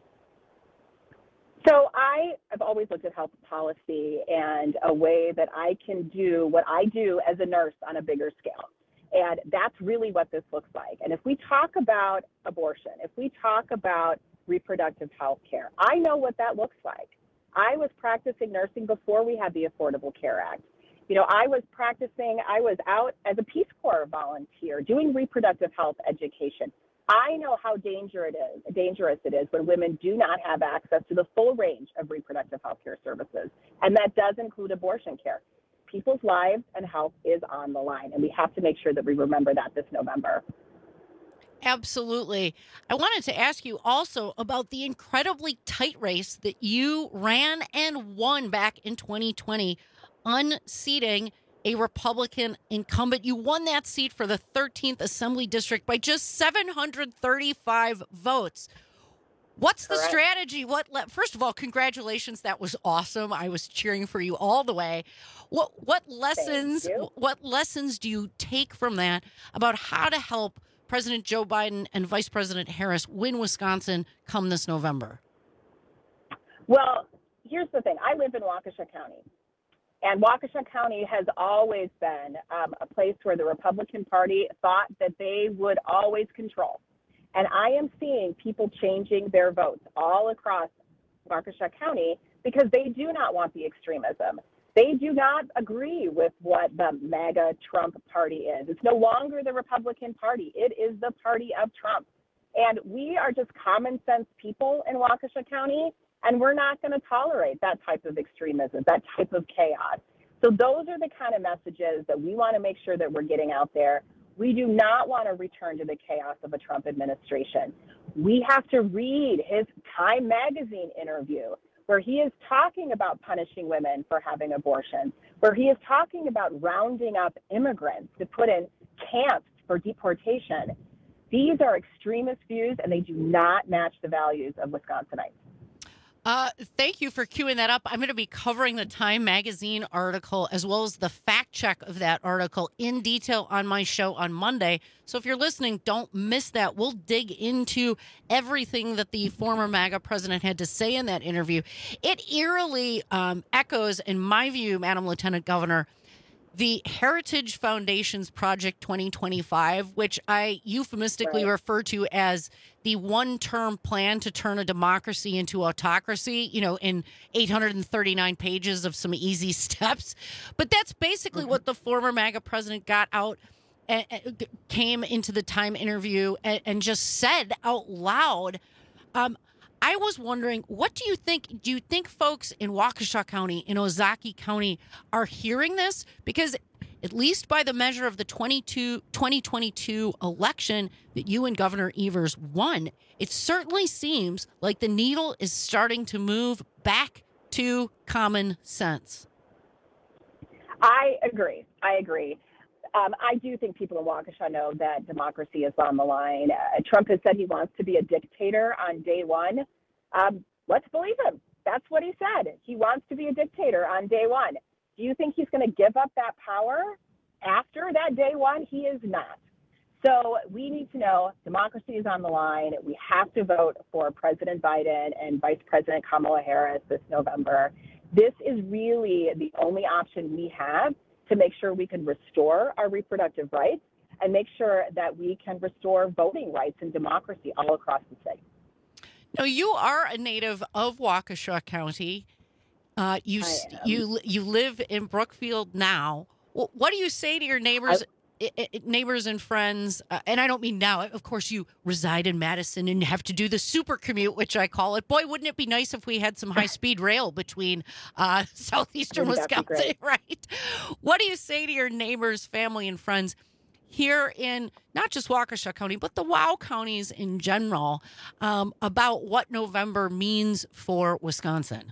So I have always looked at health policy and a way that I can do what I do as a nurse on a bigger scale. And that's really what this looks like. And if we talk about abortion, if we talk about reproductive health care, I know what that looks like. I was practicing nursing before we had the Affordable Care Act. You know, I was practicing, I was out as a Peace Corps volunteer doing reproductive health education. I know how dangerous it is, dangerous it is when women do not have access to the full range of reproductive health care services. And that does include abortion care. People's lives and health is on the line, and we have to make sure that we remember that this November. Absolutely. I wanted to ask you also about the incredibly tight race that you ran and won back in twenty twenty, unseating a Republican incumbent. You won that seat for the thirteenth Assembly District by just seven hundred thirty-five votes. What's the Correct. strategy? What? Le- First of all, congratulations. That was awesome. I was cheering for you all the way. What what lessons you. what lessons do you take from that about how to help President Joe Biden and Vice President Harris win Wisconsin come this November? Well, here's the thing. I live in Waukesha County, and Waukesha County has always been um, a place where the Republican Party thought that they would always control. And I am seeing people changing their votes all across Waukesha County because they do not want the extremism. They do not agree with what the MAGA Trump party is. It's no longer the Republican Party. It is the party of Trump. And we are just common sense people in Waukesha County, and we're not going to tolerate that type of extremism, that type of chaos. So those are the kind of messages that we want to make sure that we're getting out there. We do not want to return to the chaos of a Trump administration. We have to read his Time magazine interview where he is talking about punishing women for having abortions, where he is talking about rounding up immigrants to put in camps for deportation. These are extremist views, and they do not match the values of Wisconsinites. Uh, thank you for queuing that up. I'm going to be covering the Time Magazine article as well as the fact check of that article in detail on my show on Monday. So if you're listening, don't miss that. We'll dig into everything that the former MAGA president had to say in that interview. It eerily um, echoes, in my view, Madam Lieutenant Governor, the Heritage Foundation's Project twenty twenty-five, which I euphemistically Right. refer to as the one-term plan to turn a democracy into autocracy, you know, in eight hundred thirty-nine pages of some easy steps. But that's basically Mm-hmm. what the former MAGA president got out, and, and came into the Time interview and, and just said out loud. Um, I was wondering, what do you think? Do you think folks in Waukesha County, in Ozaukee County, are hearing this? Because at least by the measure of the twenty twenty-two election that you and Governor Evers won, it certainly seems like the needle is starting to move back to common sense. I agree. I agree. Um, I do think people in Waukesha know that democracy is on the line. Uh, Trump has said he wants to be a dictator on day one. Um, let's believe him. That's what he said. He wants to be a dictator on day one. Do you think he's going to give up that power after that day one? He is not. So we need to know democracy is on the line. We have to vote for President Biden and Vice President Kamala Harris this November. This is really the only option we have to make sure we can restore our reproductive rights and make sure that we can restore voting rights and democracy all across the state. Now, you are a native of Waukesha County. Uh, you you you live in Brookfield now. Well, what do you say to your neighbors, I, I, neighbors and friends? Uh, and I don't mean now. Of course, you reside in Madison and have to do the super commute, which I call it. Boy, wouldn't it be nice if we had some high speed rail between uh, southeastern Wouldn't that be Wisconsin, great? right? What do you say to your neighbors, family, and friends here in not just Waukesha County, but the WOW counties in general, um, about what November means for Wisconsin?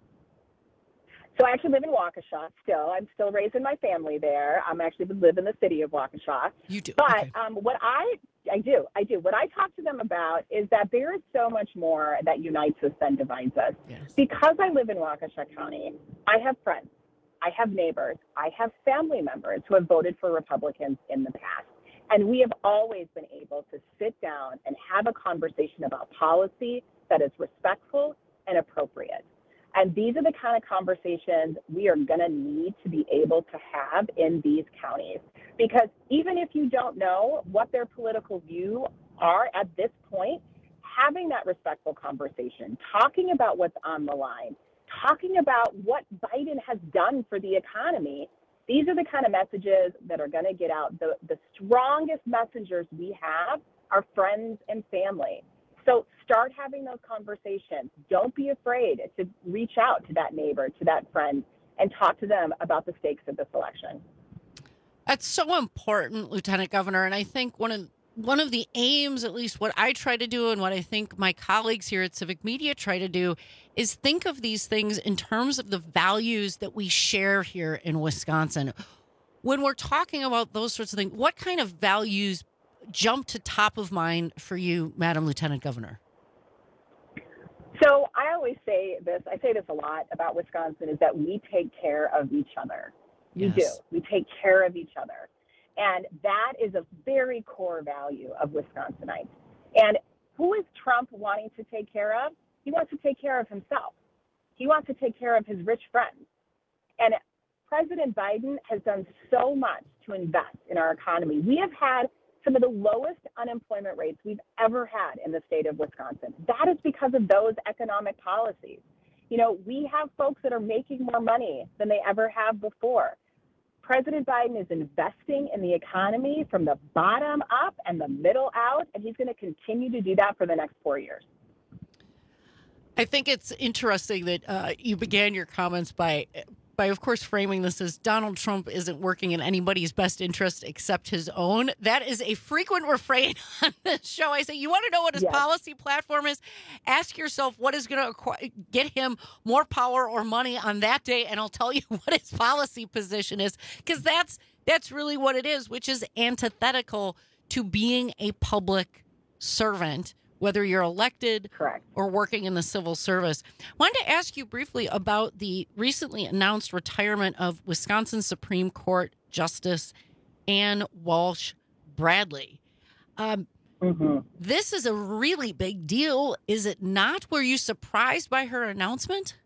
So I actually live in Waukesha still. I'm still raising my family there. I'm actually live in the city of Waukesha. You do? But Okay. um, what I, I do, I do. What I talk to them about is that there is so much more that unites us than divides us. Yes. Because I live in Waukesha County, I have friends, I have neighbors, I have family members who have voted for Republicans in the past. And we have always been able to sit down and have a conversation about policy that is respectful and appropriate. And these are the kind of conversations we are going to need to be able to have in these counties. Because even if you don't know what their political view are at this point, having that respectful conversation, talking about what's on the line, talking about what Biden has done for the economy, these are the kind of messages that are going to get out. The, the strongest messengers we have are friends and family. So start having those conversations. Don't be afraid to reach out to that neighbor, to that friend, and talk to them about the stakes of this election. That's so important, Lieutenant Governor. And I think one of one of the aims, at least what I try to do and what I think my colleagues here at Civic Media try to do, is think of these things in terms of the values that we share here in Wisconsin. when we're talking about those sorts of things, what kind of values jump to top of mind for you, Madam Lieutenant Governor? So I always say this, I say this a lot about Wisconsin, is that we take care of each other. We Yes. do. We take care of each other. And that is a very core value of Wisconsinites. And who is Trump wanting to take care of? He wants to take care of himself. He wants to take care of his rich friends. And President Biden has done so much to invest in our economy. We have had some of the lowest unemployment rates we've ever had in the state of Wisconsin. That is because of those economic policies. You know, we have folks that are making more money than they ever have before. President Biden is investing in the economy from the bottom up and the middle out, and he's going to continue to do that for the next four years. I think it's interesting that uh, you began your comments by, by, of course, framing this as Donald Trump isn't working in anybody's best interest except his own. That is a frequent refrain on this show. I say, you want to know what his Yes. policy platform is? Ask yourself what is going to get him more power or money on that day, and I'll tell you what his policy position is, because that's that's really what it is, which is antithetical to being a public servant, whether you're elected Correct. or working in the civil service. I wanted to ask you briefly about the recently announced retirement of Wisconsin Supreme Court Justice Ann Walsh Bradley. Um, mm-hmm. This is a really big deal, is it not? Were you surprised by her announcement?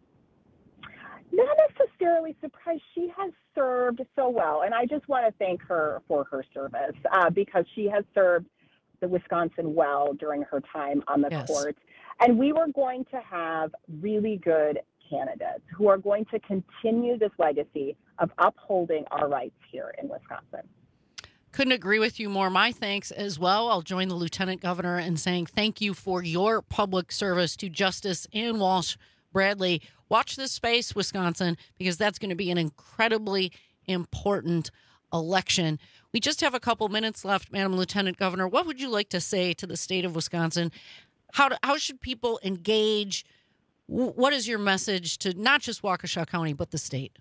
Not necessarily surprised. She has served so well, and I just want to thank her for her service uh, because she has served the Wisconsin well during her time on the Yes. court. And we were going to have really good candidates who are going to continue this legacy of upholding our rights here in Wisconsin. Couldn't agree with you more. My thanks as well. I'll join the Lieutenant Governor in saying thank you for your public service to Justice Ann Walsh Bradley. Watch this space, Wisconsin, because that's going to be an incredibly important election. We just have a couple minutes left, Madam Lieutenant Governor. What would you like to say to the state of Wisconsin? How do, how should people engage? W- What is your message to not just Waukesha County, but the state?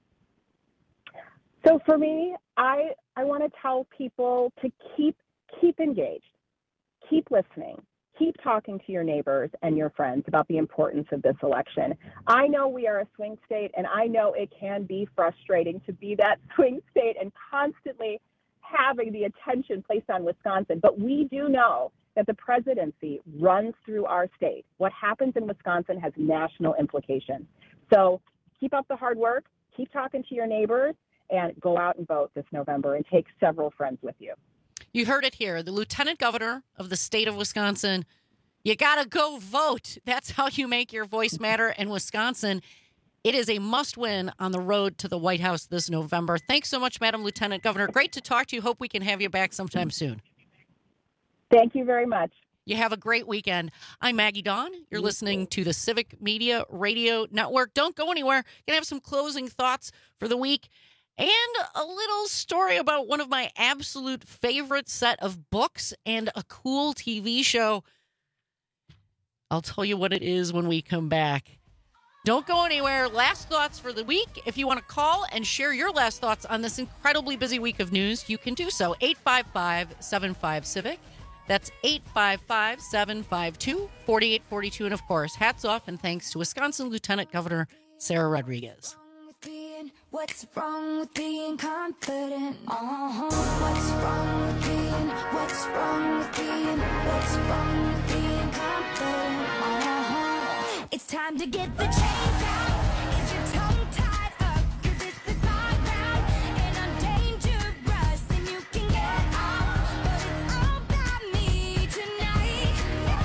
So for me, I I want to tell people to keep keep engaged, keep listening, keep talking to your neighbors and your friends about the importance of this election. I know we are a swing state, and I know it can be frustrating to be that swing state and constantly having the attention placed on Wisconsin. But we do know that the presidency runs through our state. What happens in Wisconsin has national implications. So keep up the hard work, keep talking to your neighbors, and go out and vote this November and take several friends with you. You heard it here. The Lieutenant Governor of the state of Wisconsin. You got to go vote. That's how you make your voice matter in Wisconsin. It is a must win on the road to the White House this November. Thanks so much, Madam Lieutenant Governor. Great to talk to you. Hope we can have you back sometime soon. Thank you very much. You have a great weekend. I'm Maggie Dawn. You're listening to the Civic Media Radio Network. Don't go anywhere. Gonna have some closing thoughts for the week and a little story about one of my absolute favorite set of books and a cool T V show. I'll tell you what it is when we come back. Don't go anywhere. Last thoughts for the week. If you want to call and share your last thoughts on this incredibly busy week of news, you can do so. eight five five, seven five, CIVIC. That's eight five five, seven five two, four eight four two. And of course, hats off and thanks to Wisconsin Lieutenant Governor Sarah Rodriguez. What's wrong with being confident? Uh-huh. What's wrong with being, what's wrong with being, what's wrong with being confident? Uh-huh. It's time to get the chains out. Is your tongue tied up? Cause this is our round. And I'm dangerous and you can get off. But it's all about me tonight.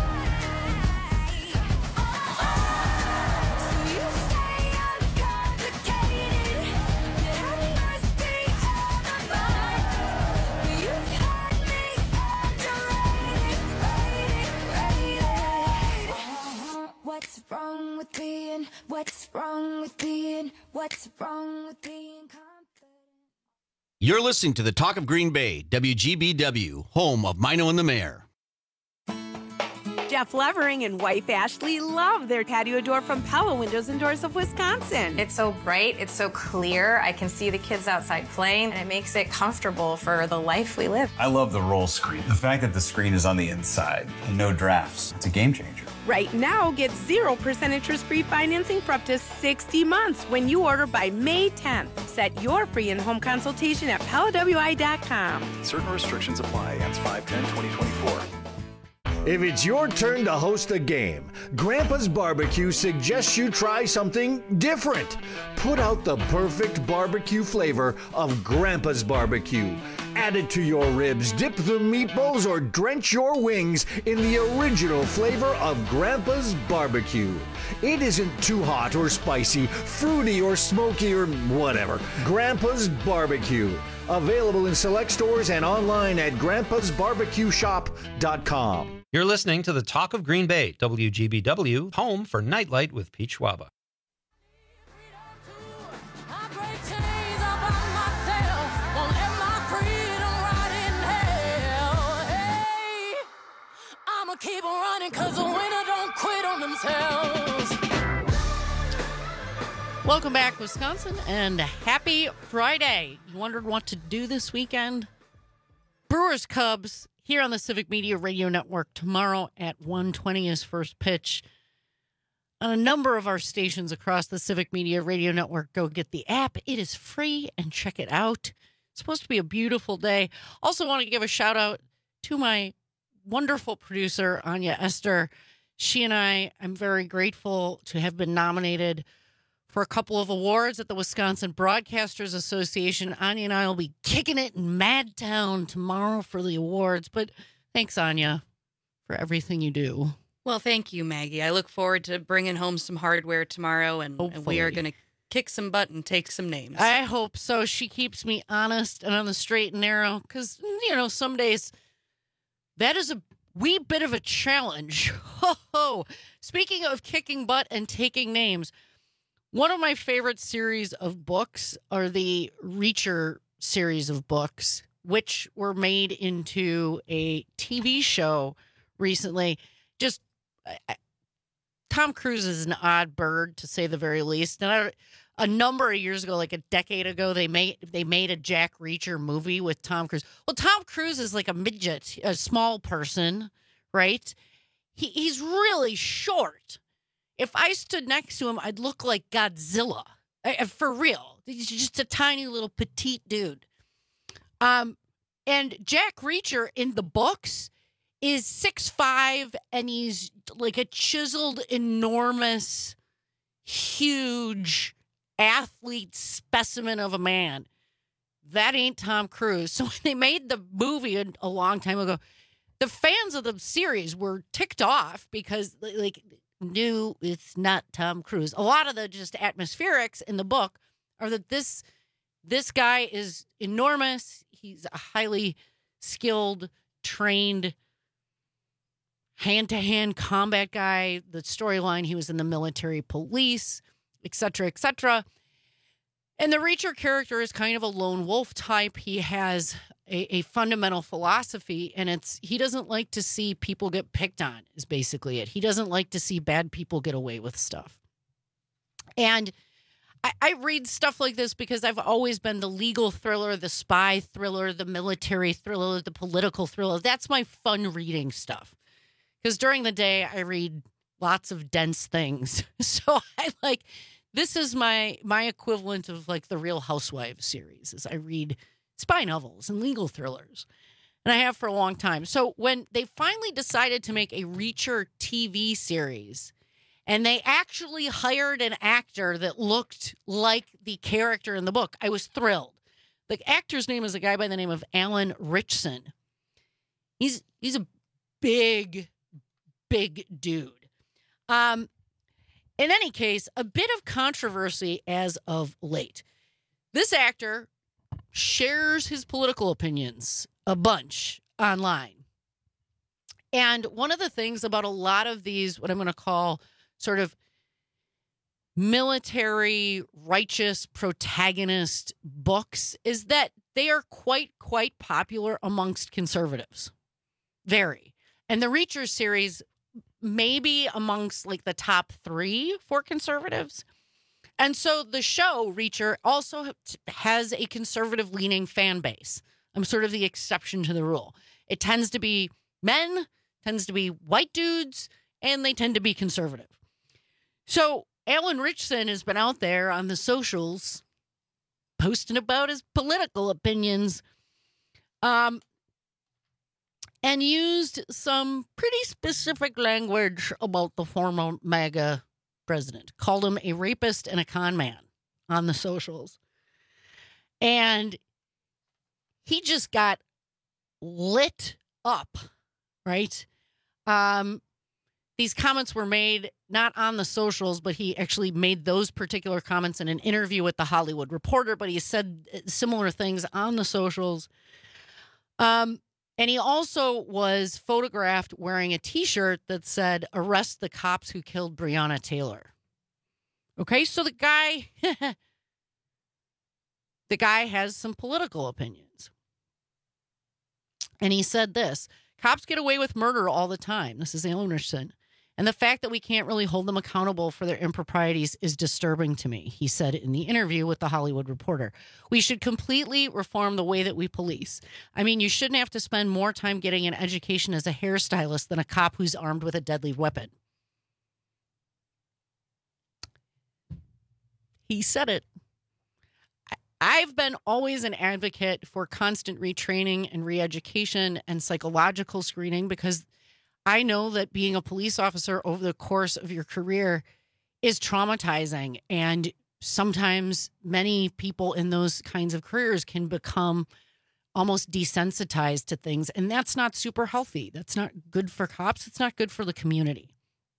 Uh-huh. So you say I'm complicated. What's wrong with being, what's wrong with being, what's wrong with being confident? You're listening to the Talk of Green Bay, W G B W, home of Mino and the Mayor. Jeff Levering and wife Ashley love their patio door from Pella Windows and Doors of Wisconsin. It's so bright, it's so clear. I can see the kids outside playing, and it makes it comfortable for the life we live. I love the roll screen. The fact that the screen is on the inside and no drafts, it's a game changer. Right now, get zero percent interest-free financing for up to sixty months when you order by May tenth. Set your free in-home consultation at Pella W I dot com. Certain restrictions apply. Ends five ten twenty twenty-four. If it's your turn to host a game, Grandpa's Barbecue suggests you try something different. Put out the perfect barbecue flavor of Grandpa's Barbecue. Add it to your ribs, dip the meatballs, or drench your wings in the original flavor of Grandpa's Barbecue. It isn't too hot or spicy, fruity or smoky or whatever. Grandpa's Barbecue. Available in select stores and online at grandpas barbecue shop dot com. You're listening to the Talk of Green Bay, W G B W, home for Nightlight with Pete Schwaba. Keep on running because the winner don't quit on themselves. Welcome back, Wisconsin, and happy Friday. You wondered what to do this weekend? Brewers Cubs here on the Civic Media Radio Network tomorrow at one twenty is first pitch. On a number of our stations across the Civic Media Radio Network, go get the app. It is free and check it out. It's supposed to be a beautiful day. Also want to give a shout out to my wonderful producer, Anya Esther. She and I, I'm very grateful to have been nominated for a couple of awards at the Wisconsin Broadcasters Association. Anya and I will be kicking it in Madtown tomorrow for the awards. But thanks, Anya, for everything you do. Well, thank you, Maggie. I look forward to bringing home some hardware tomorrow, and, and we are going to kick some butt and take some names. I hope so. She keeps me honest and on the straight and narrow because, you know, some days that is a wee bit of a challenge. Ho ho! Speaking of kicking butt and taking names, one of my favorite series of books are the Reacher series of books, which were made into a T V show recently. Just I, Tom Cruise is an odd bird, to say the very least. And I, a number of years ago, like a decade ago, they made they made a Jack Reacher movie with Tom Cruise. Well, Tom Cruise is like a midget, a small person, right? He he's really short. If I stood next to him, I'd look like Godzilla. I, for real. He's just a tiny little petite dude. Um, and Jack Reacher in the books is six five, and he's like a chiseled, enormous, huge athlete specimen of a man. That ain't Tom Cruise. So when they made the movie a, a long time ago, the fans of the series were ticked off because, like, no, it's not Tom Cruise. A lot of the just atmospherics in the book are that this this guy is enormous. He's a highly skilled, trained, hand-to-hand combat guy. The storyline, he was in the military police, et cetera, et cetera. And the Reacher character is kind of a lone wolf type. He has a, a fundamental philosophy, and it's he doesn't like to see people get picked on, is basically it. He doesn't like to see bad people get away with stuff. And I, I read stuff like this because I've always been the legal thriller, the spy thriller, the military thriller, the political thriller. That's my fun reading stuff. Because during the day, I read lots of dense things. So I like, this is my my equivalent of like the Real Housewives series, is I read spy novels and legal thrillers. And I have for a long time. So when they finally decided to make a Reacher T V series, and they actually hired an actor that looked like the character in the book, I was thrilled. The actor's name is a guy by the name of Alan Ritchson. He's he's a big, big dude. Um, in any case, a bit of controversy as of late. This actor shares his political opinions a bunch online. And one of the things about a lot of these, what I'm going to call sort of military righteous protagonist books, is that they are quite, quite popular amongst conservatives. Very. And the Reacher series maybe amongst like the top three for conservatives. And so the show, Reacher, also has a conservative-leaning fan base. I'm sort of the exception to the rule. It tends to be men, tends to be white dudes, and they tend to be conservative. So Alan Ritchson has been out there on the socials posting about his political opinions um, and used some pretty specific language about the former MAGA president. Called him a rapist and a con man on the socials. And he just got lit up, right? Um, these comments were made not on the socials, but he actually made those particular comments in an interview with The Hollywood Reporter, but he said similar things on the socials. Um, and he also was photographed wearing a T-shirt that said, "Arrest the cops who killed Breonna Taylor." Okay, so the guy, the guy has some political opinions. And he said this: "Cops get away with murder all the time." This is Alan Ritchson. "And the fact that we can't really hold them accountable for their improprieties is disturbing to me," he said in the interview with The Hollywood Reporter. "We should completely reform the way that we police. I mean, you shouldn't have to spend more time getting an education as a hairstylist than a cop who's armed with a deadly weapon." He said it. I've been always an advocate for constant retraining and re-education and psychological screening because I know that being a police officer over the course of your career is traumatizing. And sometimes many people in those kinds of careers can become almost desensitized to things. And that's not super healthy. That's not good for cops. It's not good for the community.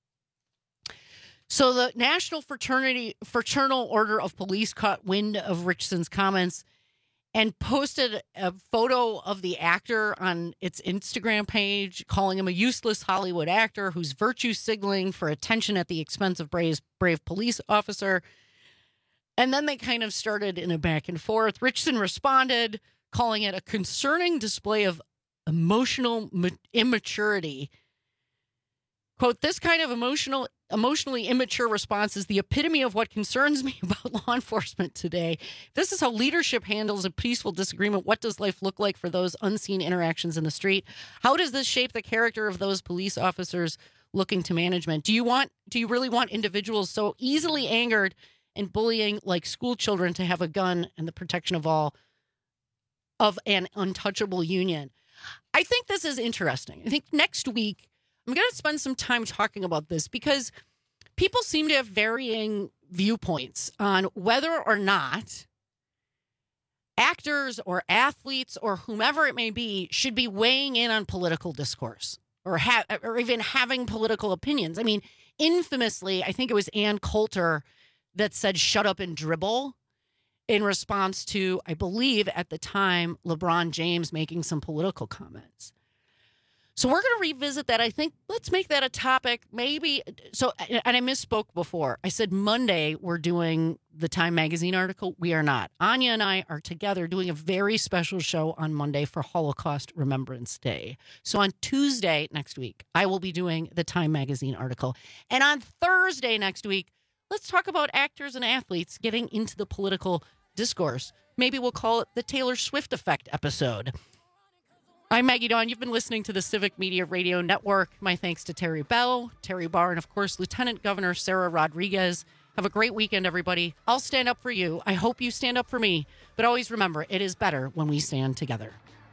So the National Fraternity Fraternal Order of Police caught wind of Richson's comments and posted a photo of the actor on its Instagram page, calling him a useless Hollywood actor who's virtue signaling for attention at the expense of brave, brave police officer. And then they kind of started in a back and forth. Richson responded, calling it a concerning display of emotional immaturity. Quote, "This kind of emotional, emotionally immature response is the epitome of what concerns me about law enforcement today. If this is how leadership handles a peaceful disagreement, what does life look like for those unseen interactions in the street? How does this shape the character of those police officers looking to management? Do you want, do you really want individuals so easily angered and bullying like school children to have a gun and the protection of all of an untouchable union?" I think this is interesting. I think next week, I'm going to spend some time talking about this because people seem to have varying viewpoints on whether or not actors or athletes or whomever it may be should be weighing in on political discourse or, ha- or even having political opinions. I mean, infamously, I think it was Ann Coulter that said, "Shut up and dribble," in response to, I believe at the time, LeBron James making some political comments. So we're going to revisit that. I think let's make that a topic. Maybe. So, and I misspoke before. I said Monday we're doing the Time Magazine article. We are not. Anya and I are together doing a very special show on Monday for Holocaust Remembrance Day. So on Tuesday next week, I will be doing the Time Magazine article. And on Thursday next week, let's talk about actors and athletes getting into the political discourse. Maybe we'll call it the Taylor Swift Effect episode. I'm Maggie Dawn. You've been listening to the Civic Media Radio Network. My thanks to Terry Bell, Terry Barr, and of course, Lieutenant Governor Sarah Rodriguez. Have a great weekend, everybody. I'll stand up for you. I hope you stand up for me. But always remember, it is better when we stand together.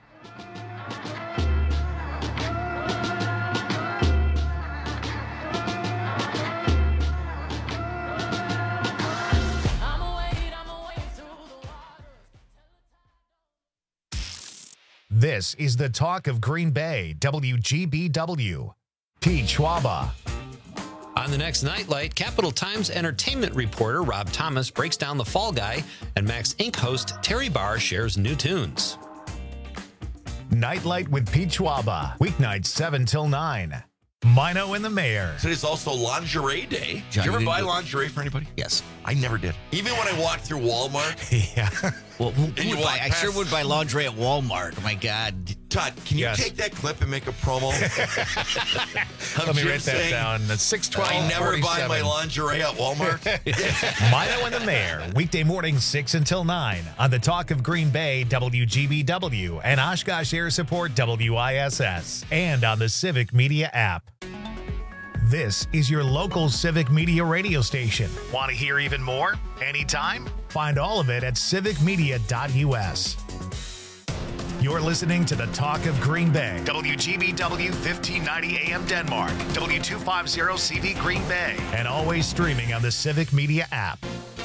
This is the talk of Green Bay, W G B W. Pete Schwaba. On the next Nightlight, Capital Times entertainment reporter Rob Thomas breaks down The Fall Guy, and Max Inc host Terry Barr shares new tunes. Nightlight with Pete Schwaba. Weeknights seven till nine. Mino and the Mayor. Today's also lingerie day. John, did you ever you buy did- lingerie for anybody? Yes. I never did. Even when I walked through Walmart. Yeah. Well, who, And who you would walk buy, I sure past- would buy lingerie at Walmart. Oh my God. Todd, can you Yes. take that clip and make a promo? Let me Jim write that saying, down. That's six twelve. I never buy my lingerie at Walmart. Milo and the Mayor, weekday mornings six until nine on the Talk of Green Bay, W G B W, and Oshkosh Air Support, W I S S, and on the Civic Media app. This is your local Civic Media radio station. Want to hear even more? Anytime? Find all of it at civic media dot U S. You're listening to the Talk of Green Bay, W G B W fifteen ninety A M Denmark, W two fifty C V Green Bay, and always streaming on the Civic Media app.